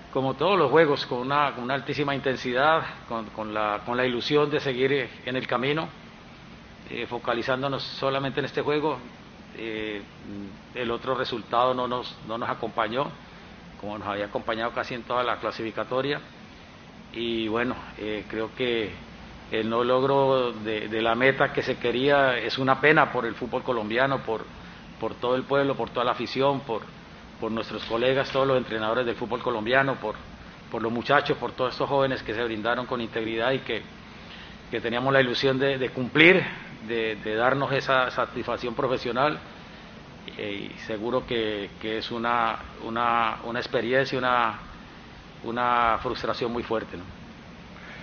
como todos los juegos, con una altísima intensidad, con la ilusión de seguir en el camino, focalizándonos solamente en este juego. El otro resultado no nos acompañó, como nos había acompañado casi en toda la clasificatoria. Y bueno, creo que el no logro de la meta que se quería es una pena por el fútbol colombiano, por todo el pueblo, por toda la afición, por nuestros colegas, todos los entrenadores del fútbol colombiano, por los muchachos, por todos estos jóvenes que se brindaron con integridad y que teníamos la ilusión de cumplir, de darnos esa satisfacción profesional. Y seguro que es una experiencia, una frustración muy fuerte, ¿no?